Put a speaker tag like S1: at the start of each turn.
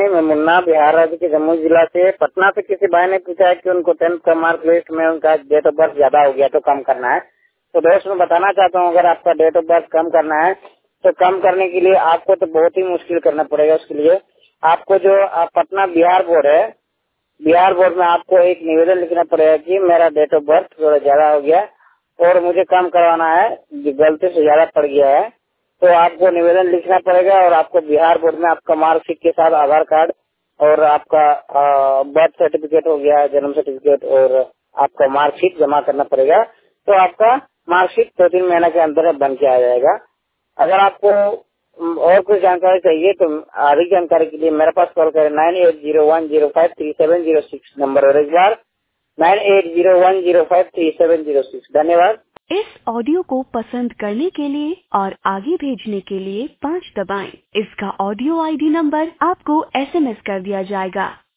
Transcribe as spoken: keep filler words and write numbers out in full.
S1: मैं मुन्ना बिहार राज्य के जम्मू जिला से पटना से किसी भाई ने पूछा है कि उनको टेंथ का मार्क लिस्ट में उनका डेट ऑफ बर्थ ज्यादा हो गया तो कम करना है। तो दोस्त मैं बताना चाहता हूँ, अगर आपका डेट ऑफ बर्थ कम करना है तो कम करने के लिए आपको तो बहुत ही मुश्किल करना पड़ेगा। उसके लिए आपको जो आप पटना बिहार बोर्ड है, बिहार बोर्ड में आपको एक निवेदन लिखना पड़ेगा कि मेरा डेट ऑफ बर्थ थोड़ा ज्यादा हो गया और मुझे कम करवाना है, गलती से ज्यादा पड़ गया है। तो आपको निवेदन लिखना पड़ेगा और आपको बिहार बोर्ड में आपका मार्कशीट के साथ आधार कार्ड और आपका बर्थ सर्टिफिकेट हो गया, जन्म सर्टिफिकेट और आपका मार्कशीट जमा करना पड़ेगा। तो आपका मार्कशीट दो तीन महीने के अंदर बन के आ जाएगा। अगर आपको और कुछ जानकारी चाहिए तो अधिक जानकारी के लिए मेरे पास कॉल करें nine eight zero one zero five three seven zero six number और एक बार nine eight zero one zero five three seven zero six. धन्यवाद।
S2: इस ऑडियो को पसंद करने के लिए और आगे भेजने के लिए पाँच दबाएं। इसका ऑडियो आईडी नंबर आपको एसएमएस कर दिया जाएगा।